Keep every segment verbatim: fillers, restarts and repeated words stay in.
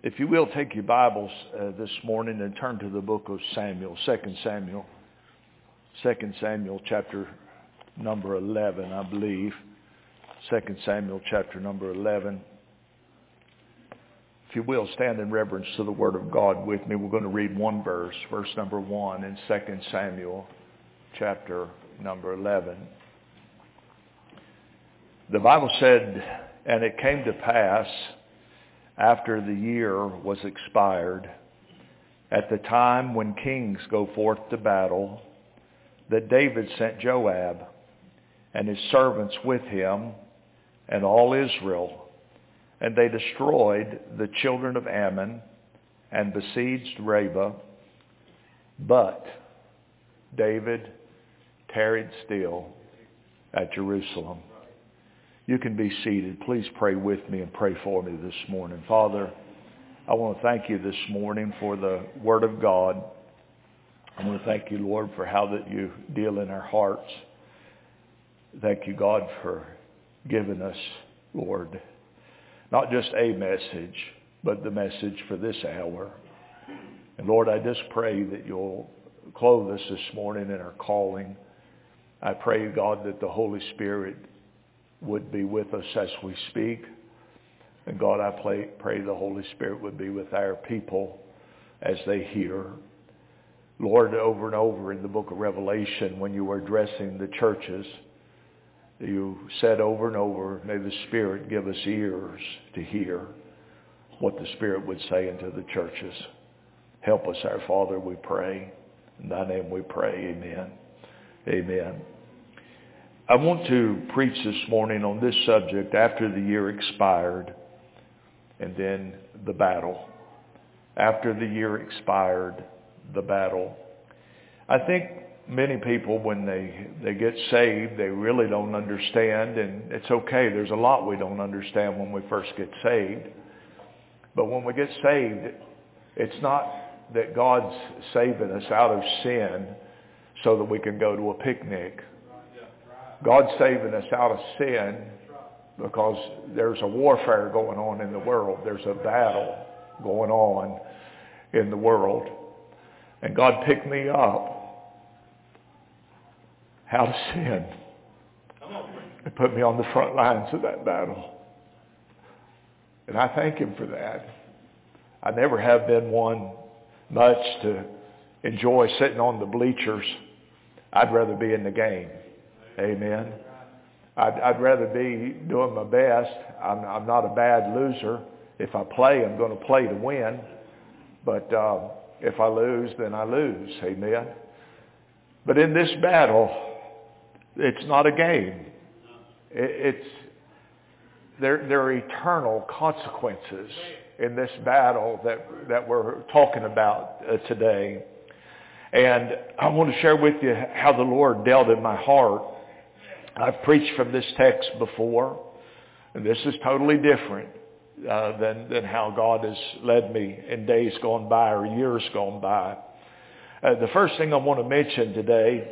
If you will, take your Bibles uh, this morning and turn to the book of Samuel, Second Samuel. Second Samuel chapter number eleven, I believe. Second Samuel chapter number eleven. If you will, stand in reverence to the Word of God with me. We're going to read one verse, verse number one in Second Samuel chapter number eleven. The Bible said, "And it came to pass, after the year was expired, at the time when kings go forth to battle, that David sent Joab and his servants with him and all Israel, and they destroyed the children of Ammon and besieged Rabbah. But David tarried still at Jerusalem." You can be seated. Please pray with me and pray for me this morning. Father, I want to thank you this morning for the Word of God. I want to thank you, Lord, for how that you deal in our hearts. Thank you, God, for giving us, Lord, not just a message, but the message for this hour. And Lord, I just pray that you'll clothe us this morning in our calling. I pray, God, that the Holy Spirit would be with us as we speak. And God, I pray, pray the Holy Spirit would be with our people as they hear. Lord, over and over in the book of Revelation, when you were addressing the churches, you said over and over, may the Spirit give us ears to hear what the Spirit would say into the churches. Help us, our Father, we pray. In thy name we pray. Amen. Amen. I want to preach this morning on this subject, after the year expired, and then the battle. After the year expired, the battle. I think many people, when they, they get saved, they really don't understand, and it's okay. There's a lot we don't understand when we first get saved. But when we get saved, it's not that God's saving us out of sin so that we can go to a picnic. God's saving us out of sin because there's a warfare going on in the world. There's a battle going on in the world. And God picked me up out of sin and put me on the front lines of that battle. And I thank him for that. I never have been one much to enjoy sitting on the bleachers. I'd rather be in the game. Amen. I'd, I'd rather be doing my best. I'm, I'm not a bad loser. If I play, I'm going to play to win. But uh, if I lose, then I lose. Amen. But in this battle, it's not a game. It, it's there. There are eternal consequences in this battle that that we're talking about uh, today. And I want to share with you how the Lord dealt in my heart. I've preached from this text before, and this is totally different uh, than, than how God has led me in days gone by or years gone by. Uh, the first thing I want to mention today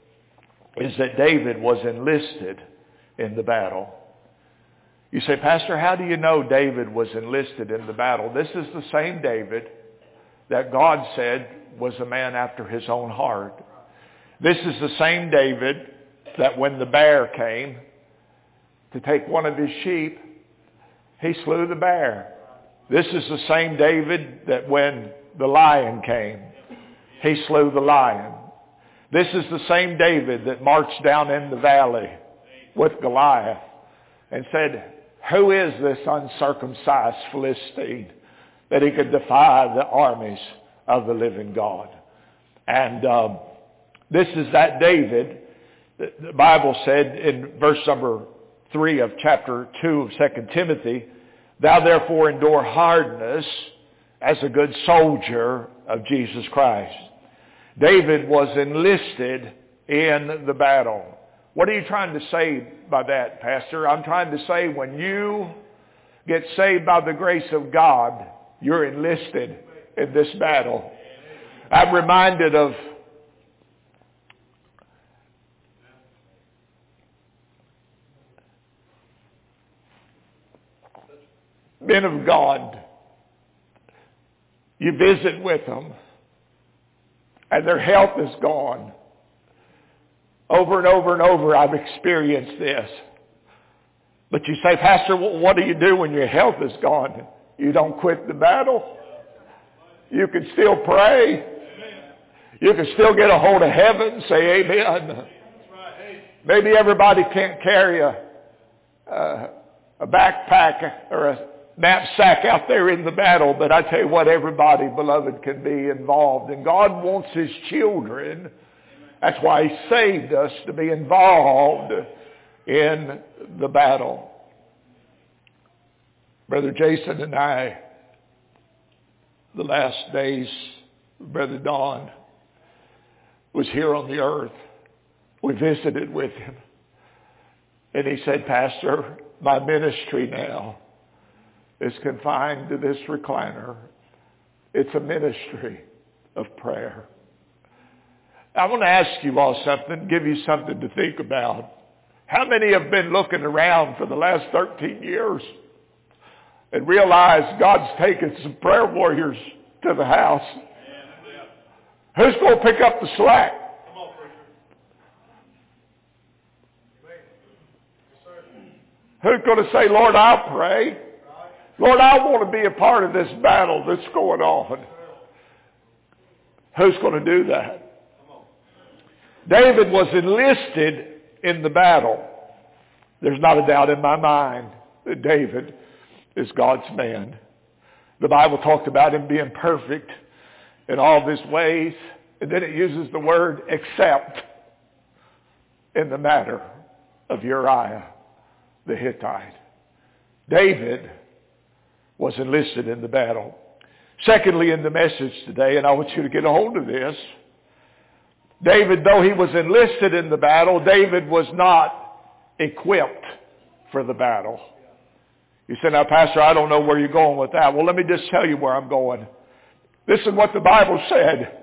is that David was enlisted in the battle. You say, Pastor, how do you know David was enlisted in the battle? This is the same David that God said was a man after his own heart. This is the same David that when the bear came to take one of his sheep, he slew the bear. This is the same David that when the lion came, he slew the lion. This is the same David that marched down in the valley with Goliath and said, who is this uncircumcised Philistine that he could defy the armies of the living God? And um, this is that David. The Bible said in verse number three of chapter two of Second Timothy, thou therefore endure hardness as a good soldier of Jesus Christ. David was enlisted in the battle. What are you trying to say by that, Pastor? I'm trying to say when you get saved by the grace of God, you're enlisted in this battle. I'm reminded of men of God You visit with them, and their health is gone. Over and over and over, I've experienced this. But you say, Pastor, what do you do when your health is gone? You don't quit the battle. You can still pray. You can still get a hold of heaven and say amen. Maybe everybody can't carry a, uh, a backpack or a knapsack out there in the battle, but I tell you what, everybody, beloved, can be involved. And God wants his children. That's why he saved us, to be involved in the battle. Brother Jason and I, the last days, Brother Don was here on the earth. We visited with him. And he said, Pastor, my ministry now is confined to this recliner. It's a ministry of prayer. I want to ask you all something, give you something to think about. How many have been looking around for the last thirteen years and realized God's taken some prayer warriors to the house? Who's going to pick up the slack? Who's going to say, Lord, I'll pray. Lord, I want to be a part of this battle that's going on. Who's going to do that? David was enlisted in the battle. There's not a doubt in my mind that David is God's man. The Bible talked about him being perfect in all of his ways. And then it uses the word except in the matter of Uriah the Hittite. David was enlisted in the battle. Secondly, in the message today, and I want you to get a hold of this, David, though he was enlisted in the battle, David was not equipped for the battle. You say, now, Pastor, I don't know where you're going with that. Well, let me just tell you where I'm going. This is what the Bible said.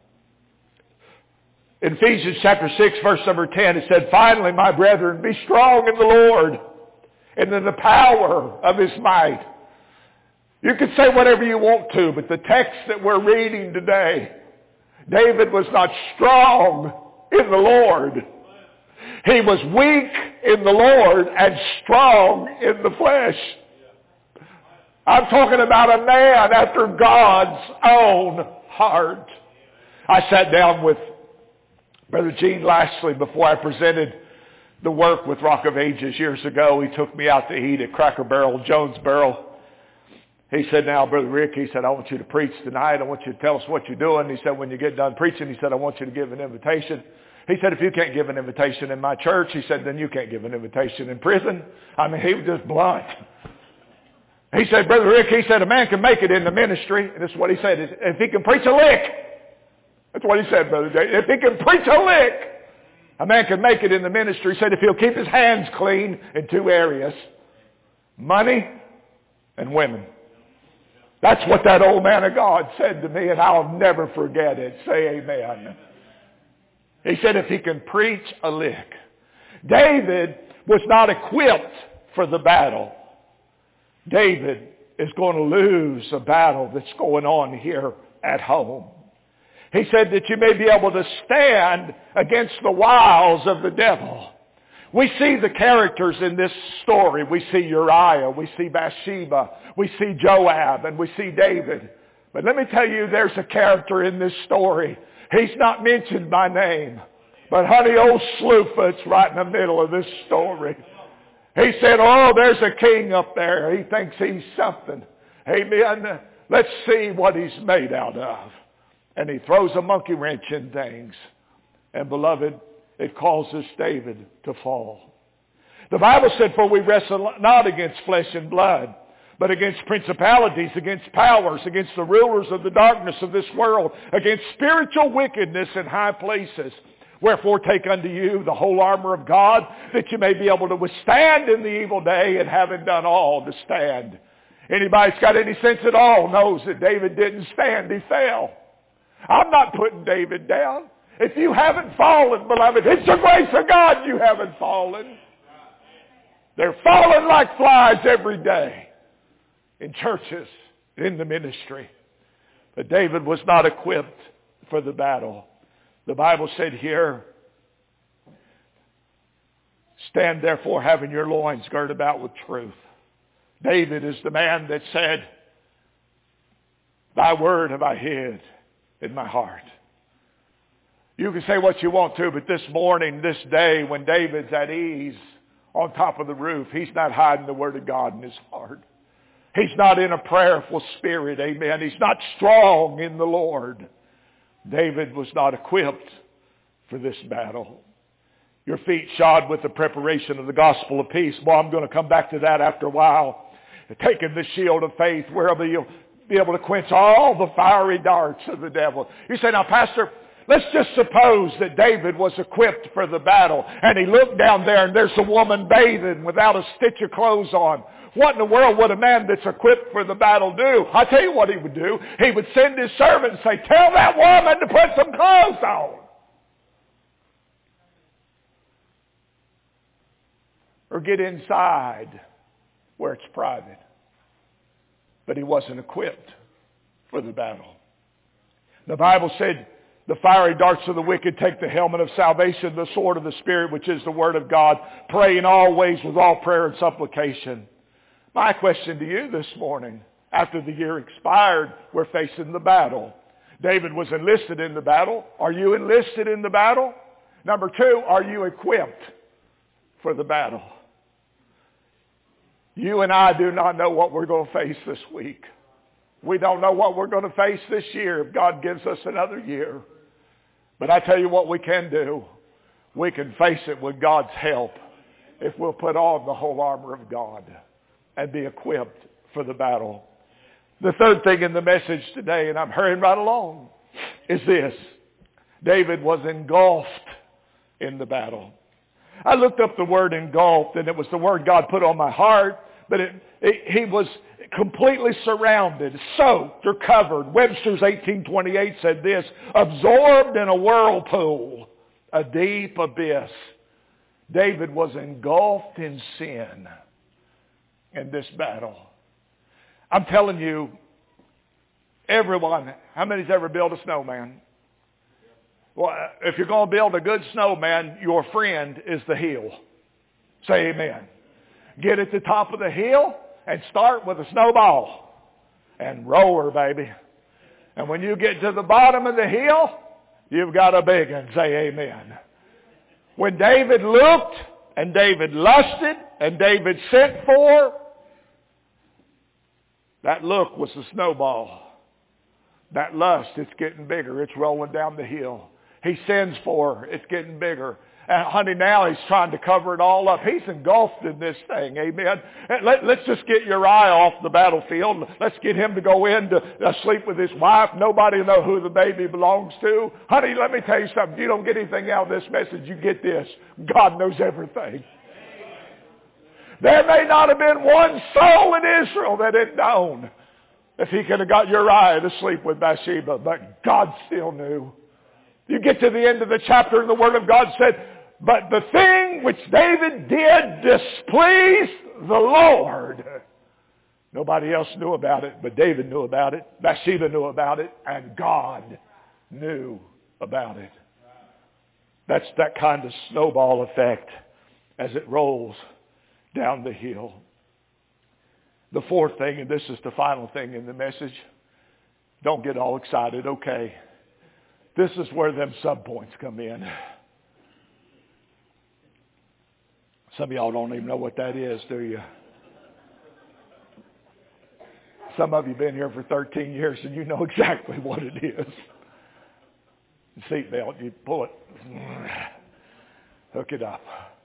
In Ephesians chapter six, verse number ten, it said, finally, my brethren, be strong in the Lord and in the power of his might. You can say whatever you want to, but the text that we're reading today, David was not strong in the Lord. He was weak in the Lord and strong in the flesh. I'm talking about a man after God's own heart. I sat down with Brother Gene Lashley before I presented the work with Rock of Ages years ago. He took me out to eat at Cracker Barrel, Jonesboro. He said, now, Brother Rick, he said, I want you to preach tonight. I want you to tell us what you're doing. He said, when you get done preaching, he said, I want you to give an invitation. He said, if you can't give an invitation in my church, he said, then you can't give an invitation in prison. I mean, he was just blunt. He said, Brother Rick, he said, a man can make it in the ministry. And this is what he said, if he can preach a lick. That's what he said, Brother Jay. If he can preach a lick, a man can make it in the ministry. He said, if he'll keep his hands clean in two areas, money and women. That's what that old man of God said to me, and I'll never forget it. Say amen. He said, if he can preach a lick. David was not equipped for the battle. David is going to lose a battle that's going on here at home. He said that you may be able to stand against the wiles of the devil. We see the characters in this story. We see Uriah, we see Bathsheba, we see Joab, and we see David. But let me tell you, there's a character in this story. He's not mentioned by name. But honey, old Slewfoot's right in the middle of this story. He said, oh, there's a king up there. He thinks he's something. Amen. Let's see what he's made out of. And he throws a monkey wrench in things. And beloved, it causes David to fall. The Bible said, for we wrestle not against flesh and blood, but against principalities, against powers, against the rulers of the darkness of this world, against spiritual wickedness in high places. Wherefore take unto you the whole armor of God, that you may be able to withstand in the evil day, and having done all to stand. Anybody that's got any sense at all knows that David didn't stand, he fell. I'm not putting David down. If you haven't fallen, beloved, it's the grace of God you haven't fallen. They're falling like flies every day in churches, in the ministry. But David was not equipped for the battle. The Bible said here, stand therefore having your loins girded about with truth. David is the man that said, thy word have I hid in my heart. You can say what you want to, but this morning, this day, when David's at ease on top of the roof, he's not hiding the word of God in his heart. He's not in a prayerful spirit, amen. He's not strong in the Lord. David was not equipped for this battle. Your feet shod with the preparation of the gospel of peace. Well, I'm going to come back to that after a while. Taking the shield of faith, wherever you'll be able to quench all the fiery darts of the devil. You say, now, Pastor, let's just suppose that David was equipped for the battle, and he looked down there, and there's a woman bathing without a stitch of clothes on. What in the world would a man that's equipped for the battle do? I'll tell you what he would do. He would send his servant and say, tell that woman to put some clothes on. Or get inside where it's private. But he wasn't equipped for the battle. The Bible said, the fiery darts of the wicked take the helmet of salvation, the sword of the Spirit, which is the word of God, praying always with all prayer and supplication. My question to you this morning, after the year expired, we're facing the battle. David was enlisted in the battle. Are you enlisted in the battle? Number two, are you equipped for the battle? You and I do not know what we're going to face this week. We don't know what we're going to face this year if God gives us another year. But I tell you what we can do. We can face it with God's help if we'll put on the whole armor of God and be equipped for the battle. The third thing in the message today, and I'm hurrying right along, is this. David was engulfed in the battle. I looked up the word engulfed, and it was the word God put on my heart. But it, it, he was completely surrounded, soaked, or covered. Webster's eighteen twenty-eight said this, absorbed in a whirlpool, a deep abyss. David was engulfed in sin in this battle. I'm telling you, everyone, how many's ever built a snowman? Well, if you're going to build a good snowman, your friend is the hill. Say amen. Get at the top of the hill and start with a snowball and roll her, baby. And when you get to the bottom of the hill, you've got a big one. Say amen. When David looked and David lusted and David sent for, that look was a snowball. That lust, it's getting bigger. It's rolling down the hill. He sends for her. It's getting bigger. And honey, now he's trying to cover it all up. He's engulfed in this thing. Amen. Let, let's just get Uriah off the battlefield. Let's get him to go in to uh, sleep with his wife. Nobody will know who the baby belongs to. Honey, let me tell you something. If you don't get anything out of this message, you get this. God knows everything. There may not have been one soul in Israel that had known if he could have got Uriah to sleep with Bathsheba, but God still knew. You get to the end of the chapter and the Word of God said, but the thing which David did displeased the Lord. Nobody else knew about it, but David knew about it. Bathsheba knew about it, and God knew about it. That's that kind of snowball effect as it rolls down the hill. The fourth thing, and this is the final thing in the message, don't get all excited, okay. This is where them subpoints come in. Some of y'all don't even know what that is, do you? Some of you have been here for thirteen years and you know exactly what it is. Seatbelt, you pull it, hook it up.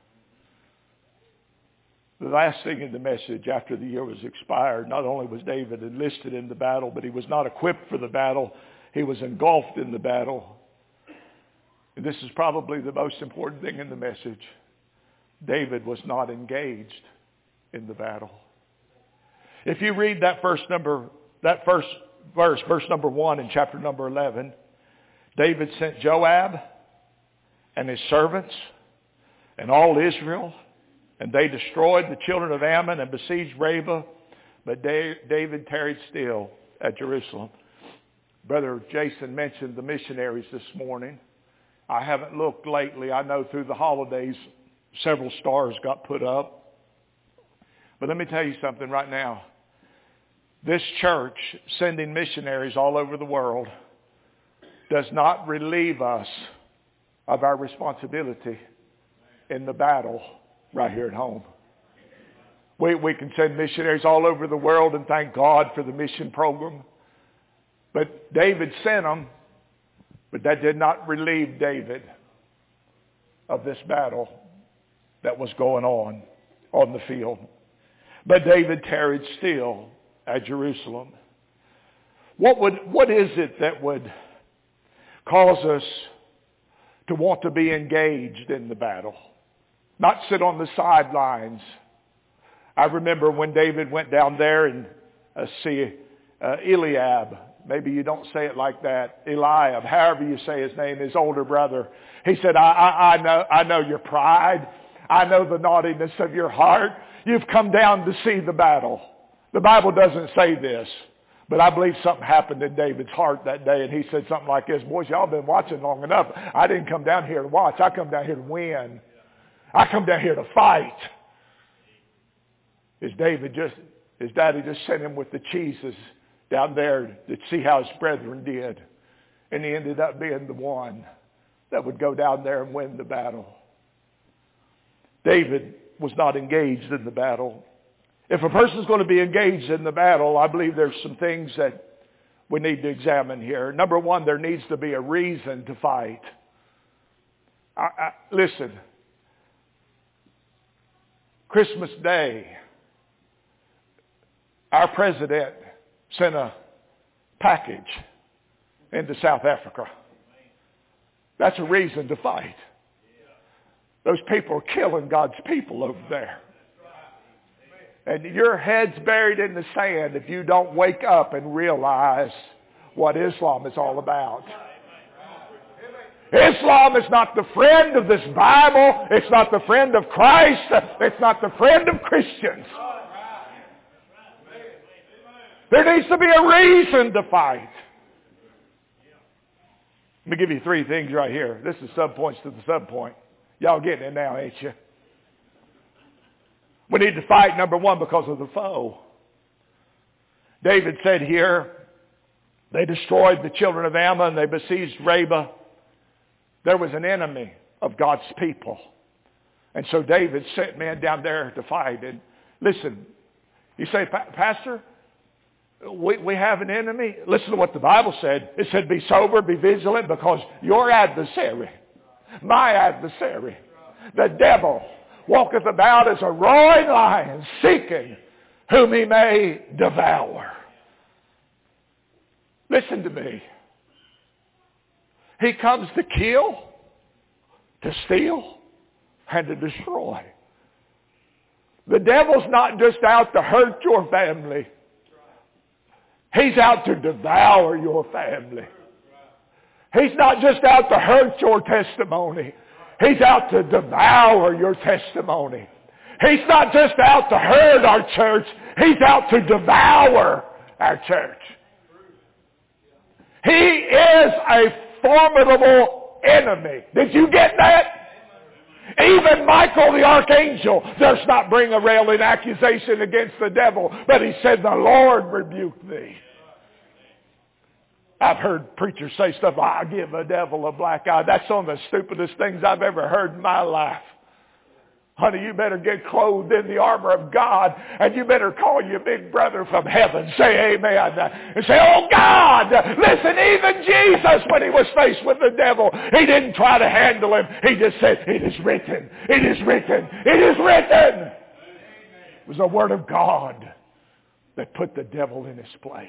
The last thing in the message after the year was expired, not only was David enlisted in the battle, but he was not equipped for the battle. He was engulfed in the battle. And this is probably the most important thing in the message. David was not engaged in the battle. If you read that first number, that first verse, verse number one in chapter number eleven, David sent Joab and his servants and all Israel, and they destroyed the children of Ammon and besieged Rabbah, but David tarried still at Jerusalem. Brother Jason mentioned the missionaries this morning. I haven't looked lately. I know through the holidays several stars got put up. But let me tell you something right now. This church sending missionaries all over the world does not relieve us of our responsibility in the battle right here at home. We, we can send missionaries all over the world and thank God for the mission program. But David sent them, but that did not relieve David of this battle that was going on on the field. But David tarried still at Jerusalem. What would, what is it that would cause us to want to be engaged in the battle? Not sit on the sidelines. I remember when David went down there and uh, see uh, Eliab. Maybe you don't say it like that. Eliab, however you say his name, his older brother. He said, I, I, I know, I know your pride. I know the naughtiness of your heart. You've come down to see the battle. The Bible doesn't say this, but I believe something happened in David's heart that day, and he said something like this, boys, y'all been watching long enough. I didn't come down here to watch. I come down here to win. I come down here to fight. His David just, his daddy just sent him with the cheeses down there to see how his brethren did. And he ended up being the one that would go down there and win the battle. David was not engaged in the battle. If a person's going to be engaged in the battle, I believe there's some things that we need to examine here. Number one, there needs to be a reason to fight. I, I, listen, Christmas Day, our president sent a package into South Africa. That's a reason to fight. Those people are killing God's people over there. And your head's buried in the sand if you don't wake up and realize what Islam is all about. Islam is not the friend of this Bible. It's not the friend of Christ. It's not the friend of Christians. There needs to be a reason to fight. Let me give you three things right here. This is subpoints to the subpoint. Y'all getting it now, ain't you? We need to fight, number one, because of the foe. David said here, they destroyed the children of Ammon, they besieged Rabbah. There was an enemy of God's people. And so David sent men down there to fight. And listen, you say, Pastor, we, we have an enemy? Listen to what the Bible said. It said, be sober, be vigilant, because your adversary, my adversary, the devil, walketh about as a roaring lion, seeking whom he may devour. Listen to me. He comes to kill, to steal, and to destroy. The devil's not just out to hurt your family. He's out to devour your family. He's not just out to hurt your testimony. He's out to devour your testimony. He's not just out to hurt our church. He's out to devour our church. He is a formidable enemy. Did you get that? Even Michael the archangel does not bring a railing accusation against the devil, but he said, the Lord rebuked thee. I've heard preachers say stuff, I give the devil a black eye. That's one of the stupidest things I've ever heard in my life. Honey, you better get clothed in the armor of God, and you better call your big brother from heaven. Say amen. And say, oh God, listen, even Jesus, when he was faced with the devil, he didn't try to handle him. He just said, it is written, it is written, it is written. It was the word of God that put the devil in his place.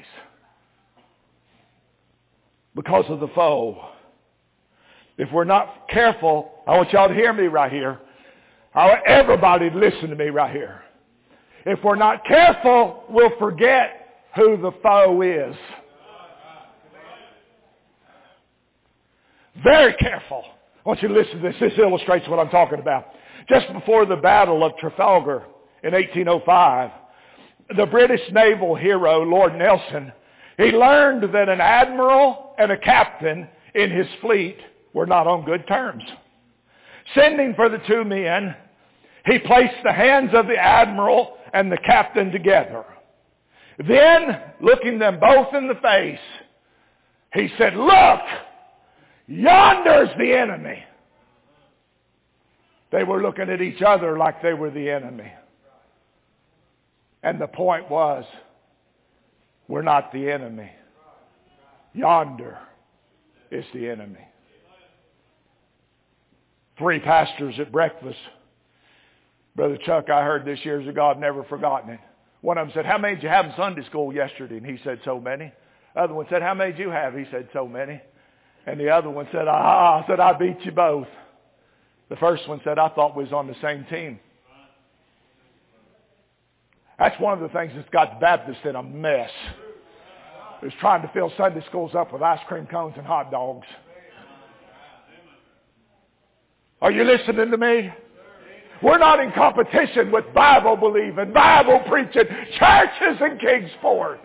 Because of the foe. If we're not careful, I want y'all to hear me right here. I want everybody to listen to me right here. If we're not careful, we'll forget who the foe is. Very careful. I want you to listen to this. This illustrates what I'm talking about. Just before the Battle of Trafalgar in eighteen oh five, the British naval hero, Lord Nelson, He learned that an admiral and a captain in his fleet were not on good terms. Sending for the two men, he placed the hands of the admiral and the captain together. Then, looking them both in the face, he said, "Look, yonder's the enemy." They were looking at each other like they were the enemy. And the point was, we're not the enemy. Yonder is the enemy. Three pastors at breakfast. Brother Chuck, I heard this years ago. I've never forgotten it. One of them said, "How many did you have in Sunday school yesterday?" And he said, "So many." The other one said, "How many did you have?" He said, "So many." And the other one said, "Ah," I said, "I beat you both." The first one said, "I thought we was on the same team." That's one of the things that's got the Baptists in a mess. Is trying to fill Sunday schools up with ice cream cones and hot dogs. Are you listening to me? We're not in competition with Bible-believing, Bible-preaching churches in Kingsport.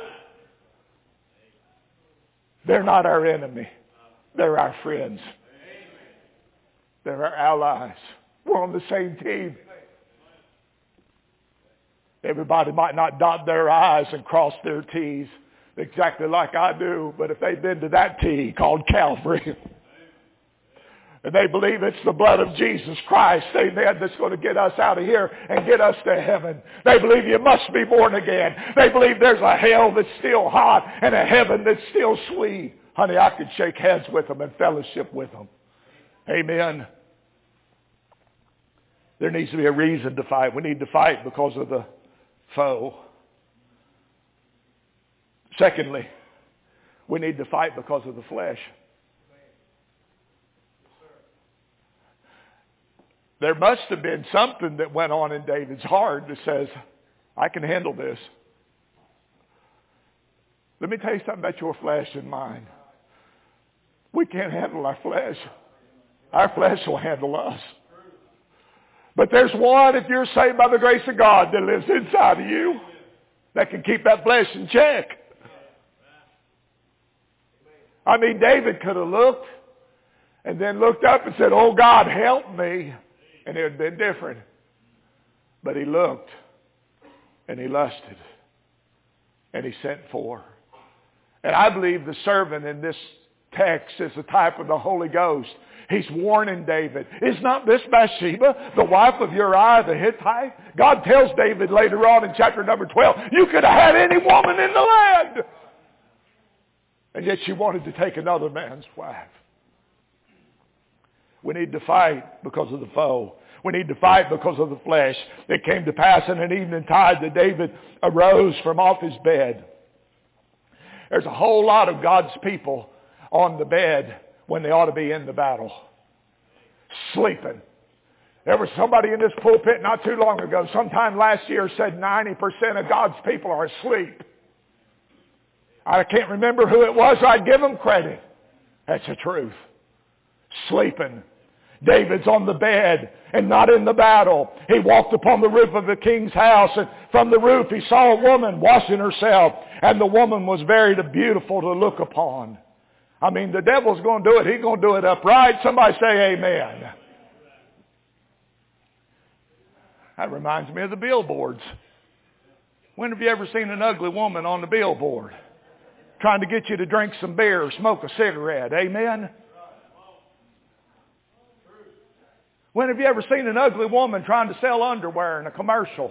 They're not our enemy. They're our friends. They're our allies. We're on the same team. Everybody might not dot their I's and cross their T's exactly like I do, but if they've been to that T called Calvary, and they believe it's the blood of Jesus Christ, amen, that's going to get us out of here and get us to heaven. They believe you must be born again. They believe there's a hell that's still hot and a heaven that's still sweet. Honey, I could shake hands with them and fellowship with them. Amen. There needs to be a reason to fight. We need to fight because of the foe. Secondly, we need to fight because of the flesh. There must have been something that went on in David's heart that says, I can handle this. Let me tell you something about your flesh and mine. We can't handle our flesh. Our flesh will handle us. But there's one, if you're saved by the grace of God, that lives inside of you that can keep that flesh in check. I mean, David could have looked and then looked up and said, "Oh God, help me." And it would have been different. But he looked and he lusted and he sent for. And I believe the servant in this text is a type of the Holy Ghost. He's warning David. Is not this Bathsheba, the wife of Uriah the Hittite? God tells David later on in chapter number twelve, you could have had any woman in the land. And yet she wanted to take another man's wife. We need to fight because of the foe. We need to fight because of the flesh. It came to pass in an evening tide that David arose from off his bed. There's a whole lot of God's people on the bed when they ought to be in the battle. Sleeping. There was somebody in this pulpit not too long ago, sometime last year, said ninety percent of God's people are asleep. I can't remember who it was. I'd give them credit. That's the truth. Sleeping. David's on the bed and not in the battle. He walked upon the roof of the king's house, and from the roof he saw a woman washing herself, and the woman was very beautiful to look upon. I mean, the devil's going to do it. He's going to do it upright. Somebody say amen. That reminds me of the billboards. When have you ever seen an ugly woman on the billboard trying to get you to drink some beer or smoke a cigarette? Amen? When have you ever seen an ugly woman trying to sell underwear in a commercial?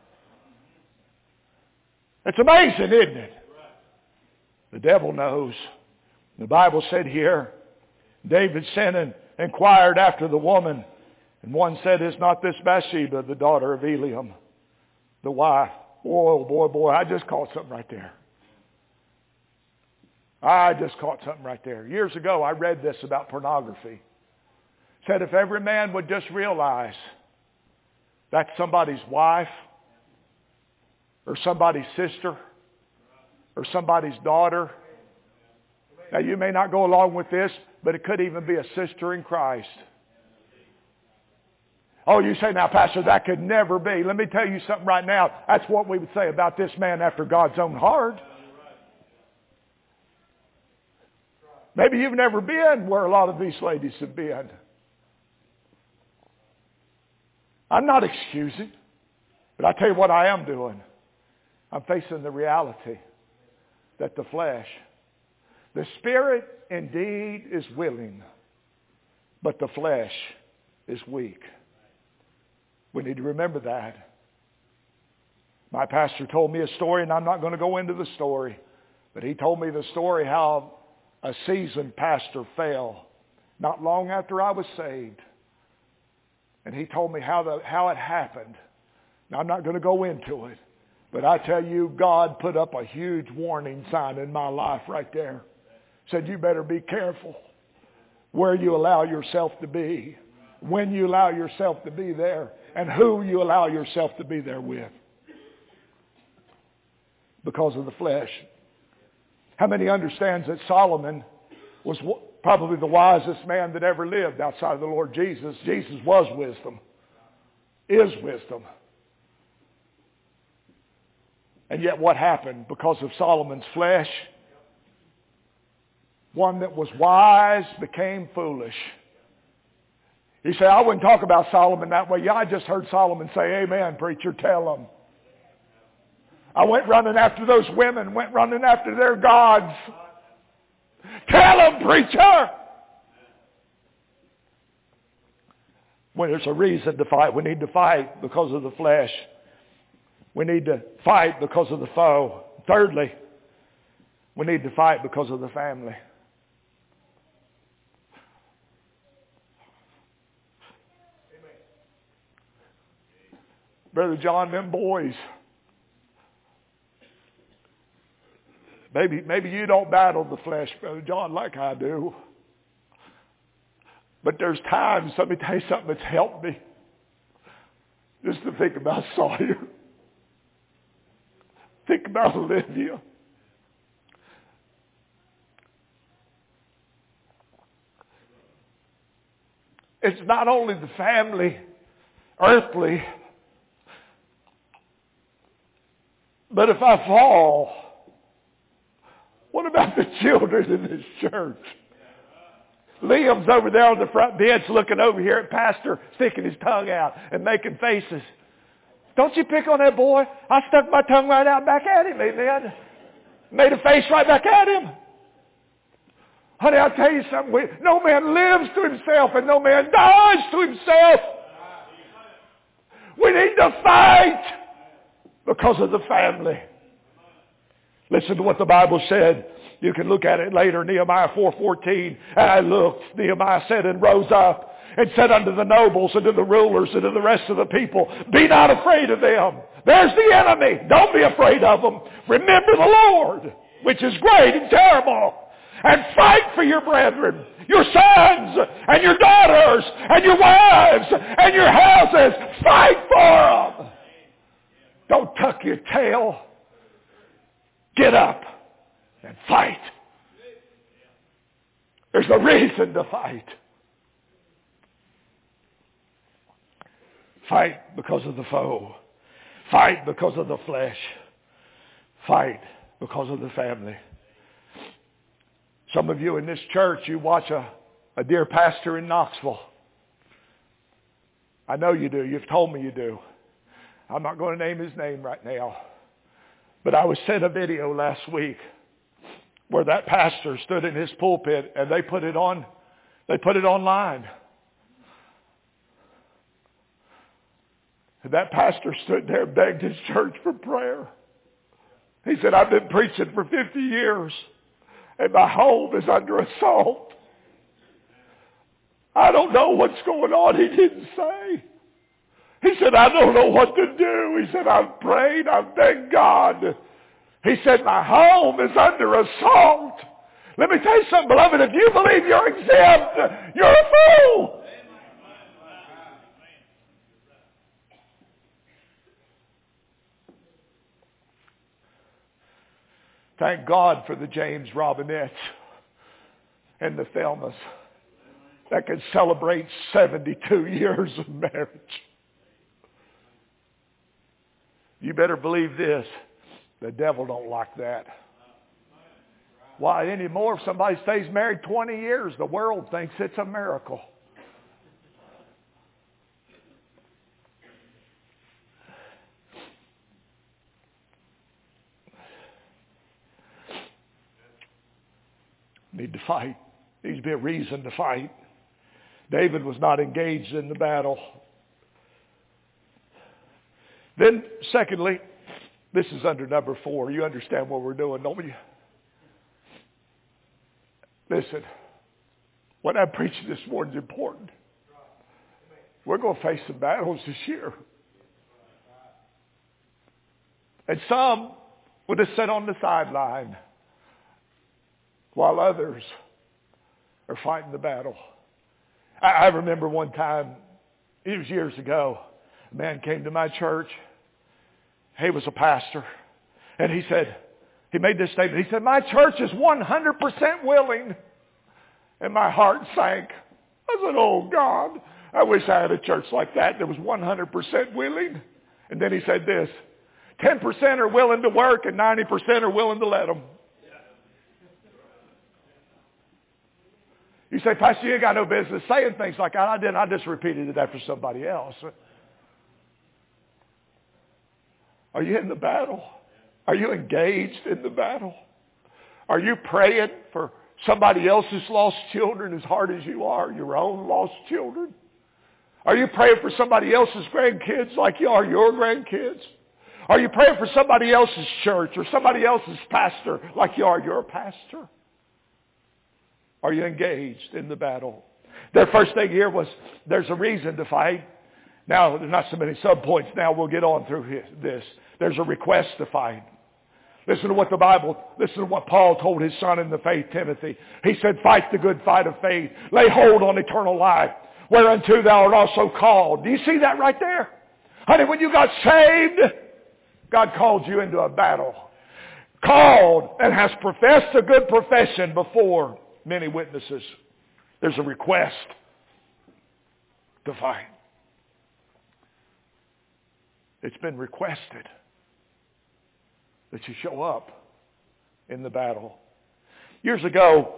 It's amazing, isn't it? The devil knows. The Bible said here, David sent and inquired after the woman. And one said, is not this Bathsheba, the daughter of Eliam, the wife? Boy, boy, boy, I just caught something right there. I just caught something right there. Years ago, I read this about pornography. Said if every man would just realize that's somebody's wife or somebody's sister or somebody's daughter. Now you may not go along with this, but it could even be a sister in Christ. Oh, you say, now Pastor, that could never be. Let me tell you something right now. That's what we would say about this man after God's own heart. Maybe you've never been where a lot of these ladies have been. I'm not excusing, but I tell you what I am doing. I'm facing the reality that the flesh, the spirit indeed is willing, but the flesh is weak. We need to remember that. My pastor told me a story, and I'm not going to go into the story, but he told me the story how a seasoned pastor fell not long after I was saved. And he told me how the, how it happened. Now, I'm not going to go into it, but I tell you, God put up a huge warning sign in my life right there. Said, you better be careful where you allow yourself to be, when you allow yourself to be there, and who you allow yourself to be there with. Because of the flesh. How many understands that Solomon was probably the wisest man that ever lived outside of the Lord Jesus? Jesus was wisdom. Is wisdom. And yet what happened? Because of Solomon's flesh, one that was wise became foolish. You say, I wouldn't talk about Solomon that way. Yeah, I just heard Solomon say, amen, preacher, tell them. I went running after those women, went running after their gods. Tell them, preacher! When there's a reason to fight, we need to fight because of the flesh. We need to fight because of the foe. Thirdly, we need to fight because of the family. Brother John, them boys, maybe, maybe you don't battle the flesh, Brother John, like I do. But there's times, let me tell you something that's helped me. Just to think about Sawyer. Think about Olivia. It's not only the family, earthly, but if I fall, what about the children in this church? Liam's over there on the front bench looking over here at Pastor, sticking his tongue out and making faces. Don't you pick on that boy? I stuck my tongue right out back at him, amen. Made a face right back at him. Honey, I'll tell you something. We, no man lives to himself and no man dies to himself. We need to fight because of the family. Listen to what the Bible said. You can look at it later, Nehemiah four fourteen. And I looked, Nehemiah said, and rose up and said unto the nobles and to the rulers and to the rest of the people, be not afraid of them. There's the enemy. Don't be afraid of them. Remember the Lord, which is great and terrible. And fight for your brethren, your sons and your daughters and your wives and your houses. Fight for them. Don't tuck your tail. Get up and fight. There's a reason to fight. Fight because of the foe. Fight because of the flesh. Fight because of the family. Some of you in this church, you watch a, a dear pastor in Knoxville. I know you do. You've told me you do. I'm not going to name his name right now. But I was sent a video last week where that pastor stood in his pulpit and they put it on, they put it online. And that pastor stood there and begged his church for prayer. He said, I've been preaching for fifty years and my home is under assault. I don't know what's going on. He didn't say. He said, I don't know what to do. He said, I've prayed, I've begged God. He said, my home is under assault. Let me tell you something, beloved. If you believe you're exempt, you're a fool. Thank God for the James Robinettes and the Thelmas that can celebrate seventy-two years of marriage. You better believe this. The devil don't like that. Why, anymore, if somebody stays married twenty years, the world thinks it's a miracle. Need to fight. Needs to be a reason to fight. David was not engaged in the battle. Then, secondly, this is under number four. You understand what we're doing, don't you? Listen, what I'm preaching this morning is important. We're going to face some battles this year. And some will just sit on the sideline while others are fighting the battle. I, I remember one time, it was years ago, a man came to my church. He was a pastor. And he said, he made this statement. He said, my church is one hundred percent willing. And my heart sank. I said, oh God, I wish I had a church like that that was one hundred percent willing. And then he said this, ten percent are willing to work and ninety percent are willing to let them. You say, Pastor, you ain't got no business saying things like that. I didn't. I just repeated it after somebody else. Are you in the battle? Are you engaged in the battle? Are you praying for somebody else's lost children as hard as you are your own lost children? Are you praying for somebody else's grandkids like you are your grandkids? Are you praying for somebody else's church or somebody else's pastor like you are your pastor? Are you engaged in the battle? Their first thing here was there's a reason to fight. Now, there's not so many sub-points now. We'll get on through this. There's a request to fight. Listen to what the Bible, listen to what Paul told his son in the faith, Timothy. He said, fight the good fight of faith. Lay hold on eternal life, whereunto thou art also called. Do you see that right there? Honey, when you got saved, God called you into a battle. Called and has professed a good profession before many witnesses. There's a request to fight. It's been requested that you show up in the battle. Years ago,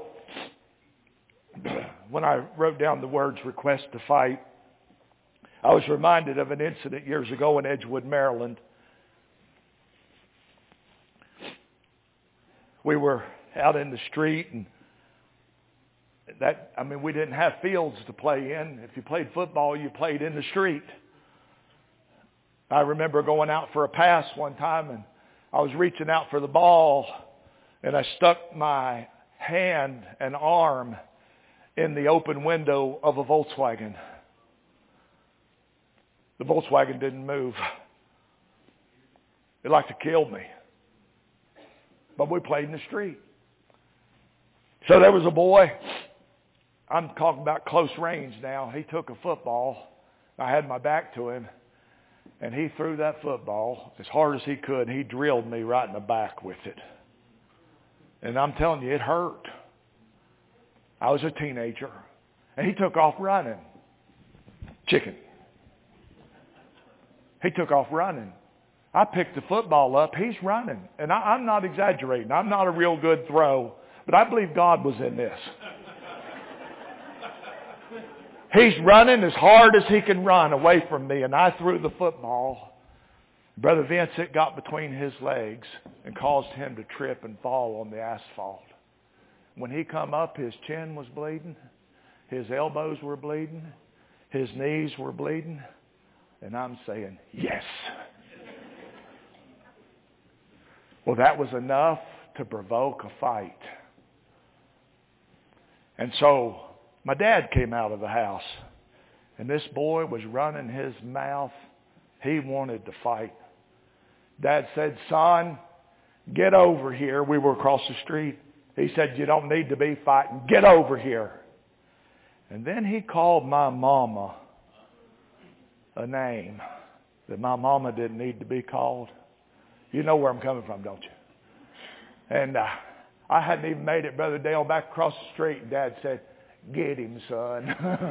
when I wrote down the words request to fight, I was reminded of an incident years ago in Edgewood, Maryland. We were out in the street, and that, I mean, we didn't have fields to play in. If you played football, you played in the street. I remember going out for a pass one time, and I was reaching out for the ball, and I stuck my hand and arm in the open window of a Volkswagen. The Volkswagen didn't move. It like to kill me. But we played in the street. So there was a boy. I'm talking about close range now. He took a football. I had my back to him. And he threw that football as hard as he could. He drilled me right in the back with it. And I'm telling you, it hurt. I was a teenager. And he took off running. Chicken. He took off running. I picked the football up. He's running. And I, I'm not exaggerating. I'm not a real good throw. But I believe God was in this. He's running as hard as he can run away from me, and I threw the football. Brother Vince, it got between his legs and caused him to trip and fall on the asphalt. When he come up, his chin was bleeding, his elbows were bleeding, his knees were bleeding, and I'm saying, yes. Well, that was enough to provoke a fight. And so my dad came out of the house, and this boy was running his mouth. He wanted to fight. Dad said, son, get over here. We were across the street. He said, you don't need to be fighting. Get over here. And then he called my mama a name that my mama didn't need to be called. You know where I'm coming from, don't you? And uh, I hadn't even made it, Brother Dale, back across the street, and Dad said, get him, son.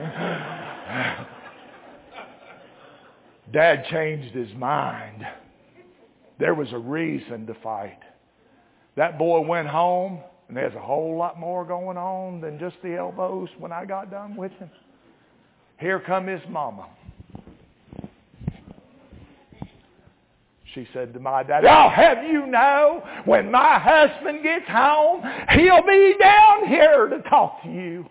Dad changed his mind. There was a reason to fight. That boy went home And there's a whole lot more going on than just the elbows when I got done with him. Here come his mama. She said to my dad, I'll have you know, when my husband gets home, he'll be down here to talk to you.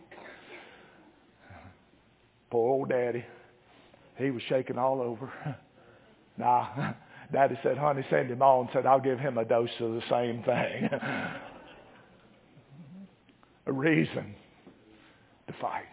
Poor old Daddy. He was shaking all over. Nah, Daddy said, honey, send him on. Said, I'll give him a dose of the same thing. A reason to fight.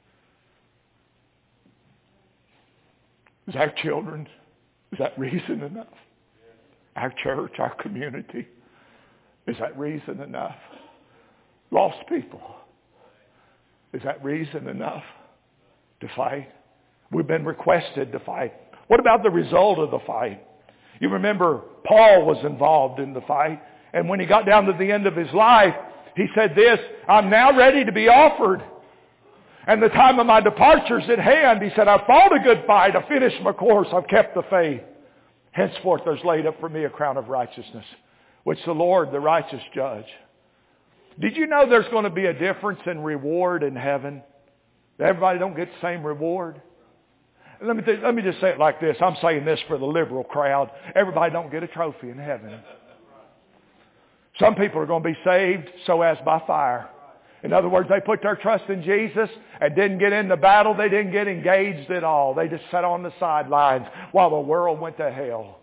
Is our children, is that reason enough? Our church, our community, is that reason enough? Lost people, is that reason enough to fight? We've been requested to fight. What about the result of the fight? You remember Paul was involved in the fight, and when he got down to the end of his life, he said this, I'm now ready to be offered, and the time of my departure is at hand. He said, I've fought a good fight, I've finished my course, I've kept the faith. Henceforth there's laid up for me a crown of righteousness, which the Lord, the righteous judge. Did you know there's going to be a difference in reward in heaven? Everybody don't get the same reward. Let me, th- let me just say it like this. I'm saying this for the liberal crowd. Everybody don't get a trophy in heaven. Some people are going to be saved so as by fire. In other words, they put their trust in Jesus and didn't get in the battle. They didn't get engaged at all. They just sat on the sidelines while the world went to hell.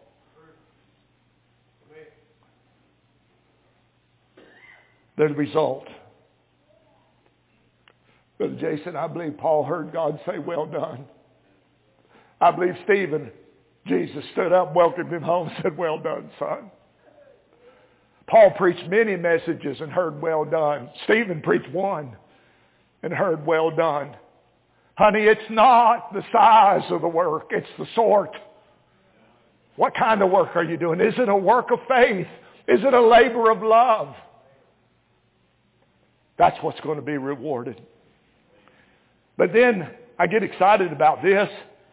The result. Brother Jason, I believe Paul heard God say, well done. I believe Stephen, Jesus stood up, welcomed him home, and said, well done, son. Paul preached many messages and heard well done. Stephen preached one and heard well done. Honey, it's not the size of the work, it's the sort. What kind of work are you doing? Is it a work of faith? Is it a labor of love? That's what's going to be rewarded. But then I get excited about this.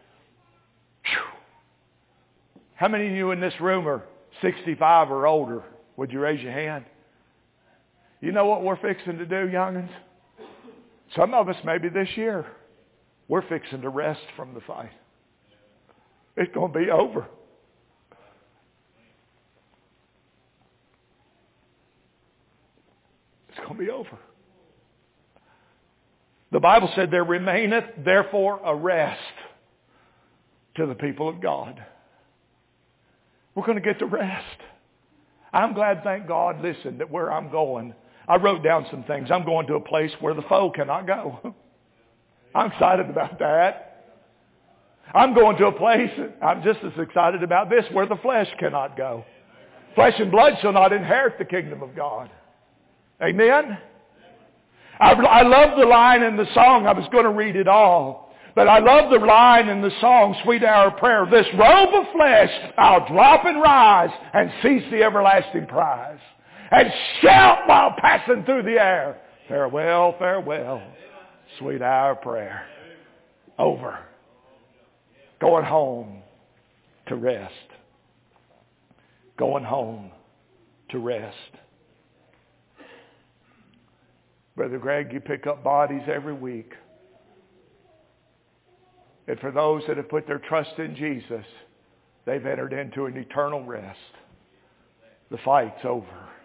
How many of you in this room are sixty-five or older? Would you raise your hand? You know what we're fixing to do, young'uns? Some of us, maybe this year, we're fixing to rest from the fight. It's going to be over. It's going to be over. The Bible said there remaineth therefore a rest to the people of God. We're going to get to rest. I'm glad, thank God, listen, that where I'm going, I wrote down some things. I'm going to a place where the foe cannot go. I'm excited about that. I'm going to a place, I'm just as excited about this, where the flesh cannot go. Flesh and blood shall not inherit the kingdom of God. Amen? I, I love the line in the song. I was going to read it all. But I love the line in the song, Sweet Hour of Prayer. This robe of flesh I'll drop and rise and seize the everlasting prize. And shout while passing through the air. Farewell, farewell, sweet hour of prayer. Over. Going home to rest. Going home to rest. Brother Greg, you pick up bodies every week. And for those that have put their trust in Jesus, they've entered into an eternal rest. The fight's over.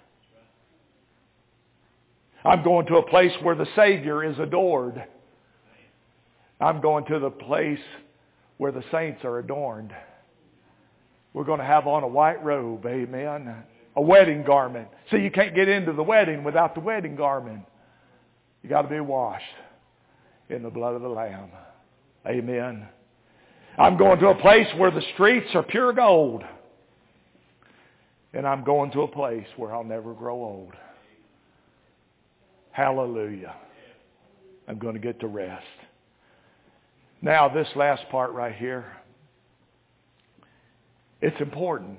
I'm going to a place where the Savior is adored. I'm going to the place where the saints are adorned. We're going to have on a white robe, amen, a wedding garment. See, you can't get into the wedding without the wedding garment. You got to be washed in the blood of the Lamb. Amen. I'm going to a place where the streets are pure gold. And I'm going to a place where I'll never grow old. Hallelujah. I'm going to get to rest. Now, this last part right here, it's important.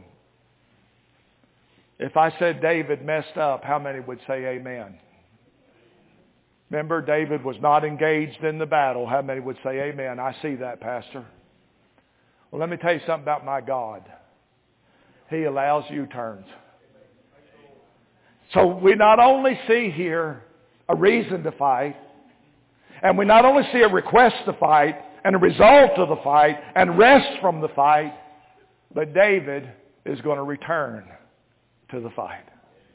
If I said David messed up, how many would say amen? Remember, David was not engaged in the battle. How many would say amen? I see that, Pastor. Well, let me tell you something about my God. He allows U-turns. So we not only see here a reason to fight, and we not only see a request to fight, and a result of the fight, and rest from the fight, but David is going to return to the fight.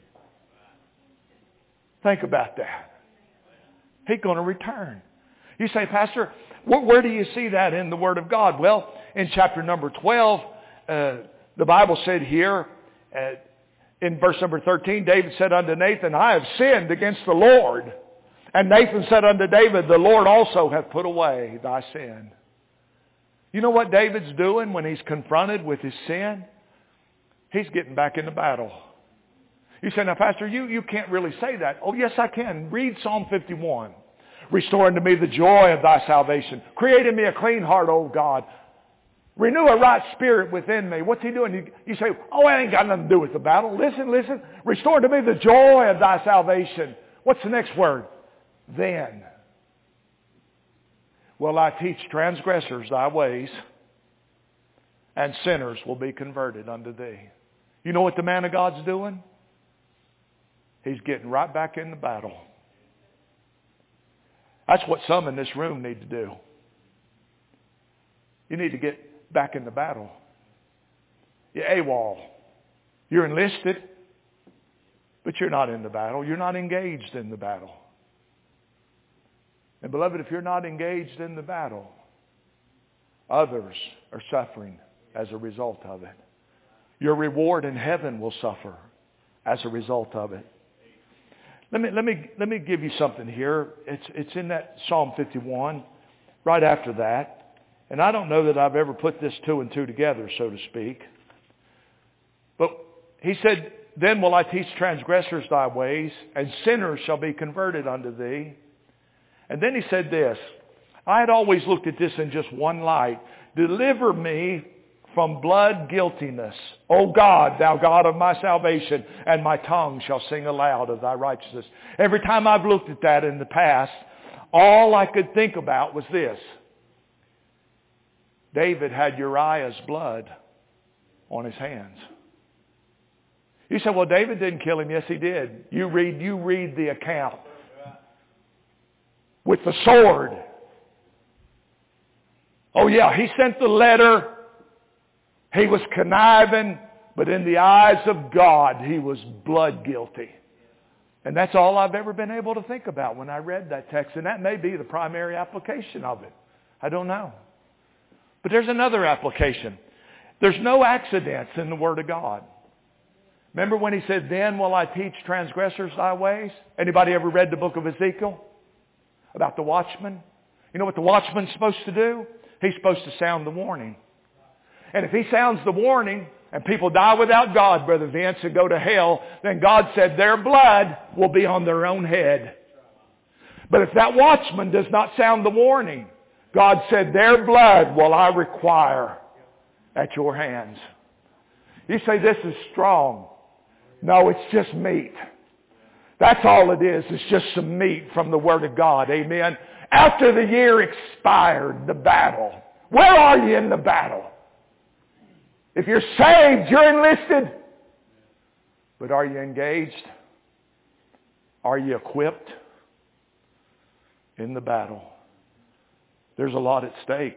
Think about that. He's going to return. You say, Pastor, where, where do you see that in the Word of God? Well, in chapter number twelve, uh, the Bible said here, uh, in verse number thirteen, David said unto Nathan, I have sinned against the Lord. And Nathan said unto David, the Lord also hath put away thy sin. You know what David's doing when he's confronted with his sin? He's getting back in the battle. You say, now Pastor, you, you can't really say that. Oh yes, I can. Read Psalm fifty-one. Restore unto me the joy of thy salvation. Create in me a clean heart, O God. Renew a right spirit within me. What's he doing? You, you say, oh, it ain't got nothing to do with the battle. Listen, listen. Restore to me the joy of thy salvation. What's the next word? Then will I teach transgressors thy ways, and sinners will be converted unto thee. You know what the man of God's doing? He's getting right back in the battle. That's what some in this room need to do. You need to get back in the battle. You're AWOL. You're enlisted, but you're not in the battle. You're not engaged in the battle. And beloved, if you're not engaged in the battle, others are suffering as a result of it. Your reward in heaven will suffer as a result of it. Let me, let me, let me give you something here. It's, it's in that Psalm fifty-one, right after that. And I don't know that I've ever put this two and two together, so to speak. But he said, then will I teach transgressors thy ways, and sinners shall be converted unto thee. And then he said this, I had always looked at this in just one light. Deliver me from blood guiltiness. O God, thou God of my salvation, and my tongue shall sing aloud of thy righteousness. Every time I've looked at that in the past, all I could think about was this. David had Uriah's blood on his hands. You say, well, David didn't kill him. Yes, he did. You read, you read the account. With the sword. Oh yeah, he sent the letter. He was conniving, but in the eyes of God, he was blood guilty. And that's all I've ever been able to think about when I read that text. And that may be the primary application of it. I don't know. But there's another application. There's no accidents in the Word of God. Remember when he said, then will I teach transgressors thy ways? Anybody ever read the book of Ezekiel? About the watchman? You know what the watchman's supposed to do? He's supposed to sound the warning. And if he sounds the warning and people die without God, Brother Vince, and go to hell, then God said their blood will be on their own head. But if that watchman does not sound the warning, God said their blood will I require at your hands. You say this is strong. No, it's just meat. That's all it is. It's just some meat from the Word of God. Amen. After the year expired, the battle. Where are you in the battle? If you're saved, you're enlisted. But are you engaged? Are you equipped in the battle? There's a lot at stake.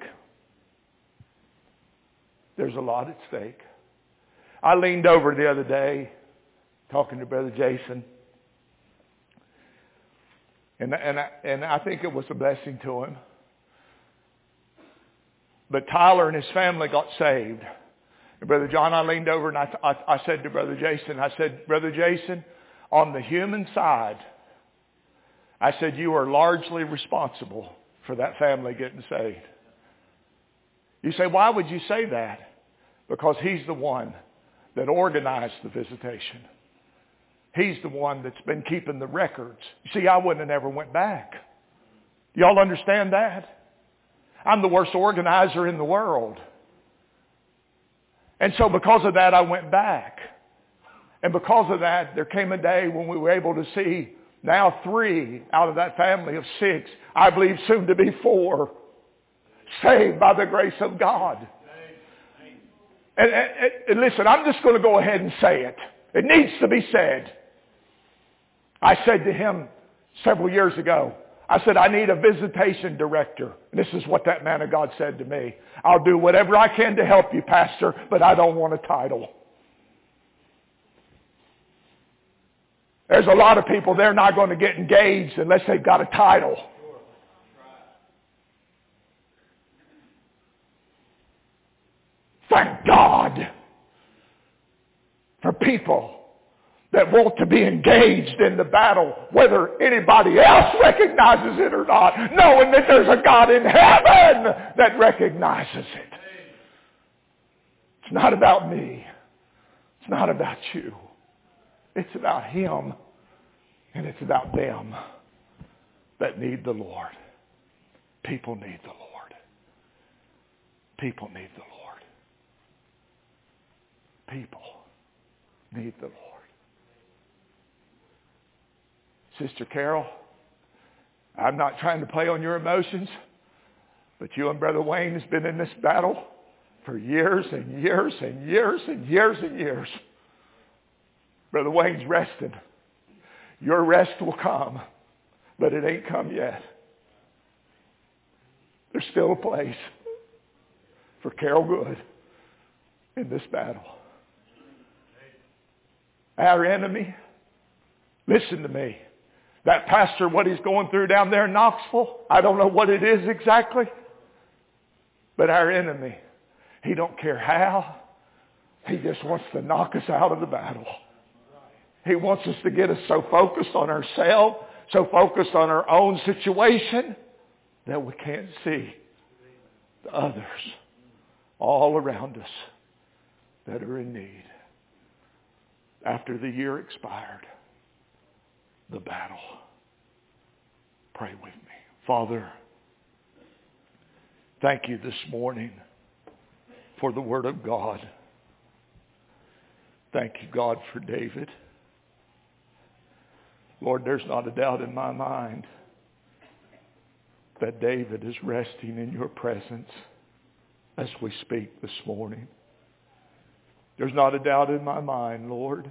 There's a lot at stake. I leaned over the other day talking to Brother Jason. And, and, I, and I think it was a blessing to him. But Tyler and his family got saved. And Brother John, I leaned over and I, I, I said to Brother Jason, I said, Brother Jason, on the human side, I said, you are largely responsible for that family getting saved. You say, why would you say that? Because he's the one that organized the visitation. He's the one that's been keeping the records. You see, I wouldn't have never went back. Y'all understand that? I'm the worst organizer in the world. And so because of that, I went back. And because of that, there came a day when we were able to see now three out of that family of six, I believe soon to be four, saved by the grace of God. And, and, and listen, I'm just going to go ahead and say it. It needs to be said. I said to him several years ago, I said, I need a visitation director. And this is what that man of God said to me. I'll do whatever I can to help you, Pastor, but I don't want a title. There's a lot of people, they're not going to get engaged unless they've got a title. Thank God for people that want to be engaged in the battle, whether anybody else recognizes it or not, knowing that there's a God in heaven that recognizes it. It's not about me. It's not about you. It's about Him, and it's about them that need the Lord. People need the Lord. People need the Lord. People need the Lord. Sister Carol, I'm not trying to play on your emotions, but you and Brother Wayne has been in this battle for years and years and years and years and years. Brother Wayne's resting. Your rest will come, but it ain't come yet. There's still a place for Carol Good in this battle. Our enemy, listen to me. That pastor, what he's going through down there in Knoxville, I don't know what it is exactly. But our enemy, he don't care how. He just wants to knock us out of the battle. He wants us to get us so focused on ourselves, so focused on our own situation, that we can't see the others all around us that are in need. After the year expired, the battle. Pray with me. Father, thank you this morning for the Word of God. Thank you, God, for David. Lord, there's not a doubt in my mind that David is resting in your presence as we speak this morning. There's not a doubt in my mind, Lord,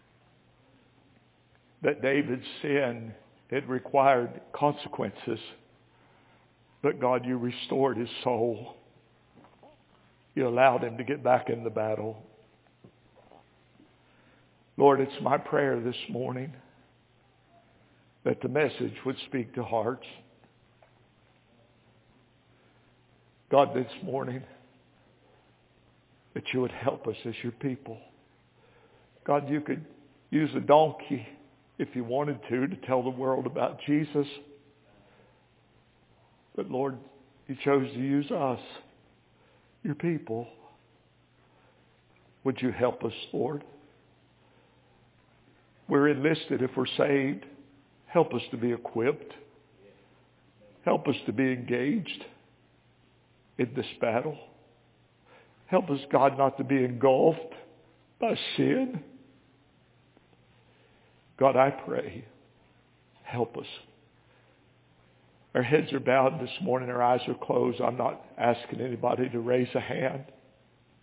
that David's sin, it required consequences. But God, you restored his soul. You allowed him to get back in the battle. Lord, it's my prayer this morning that the message would speak to hearts. God, this morning, that you would help us as your people. God, you could use a donkey if you wanted to, to tell the world about Jesus. But Lord, you chose to use us, your people. Would you help us, Lord? We're enlisted if we're saved. Help us to be equipped. Help us to be engaged in this battle. Help us, God, not to be engulfed by sin. God, I pray, help us. Our heads are bowed this morning. Our eyes are closed. I'm not asking anybody to raise a hand.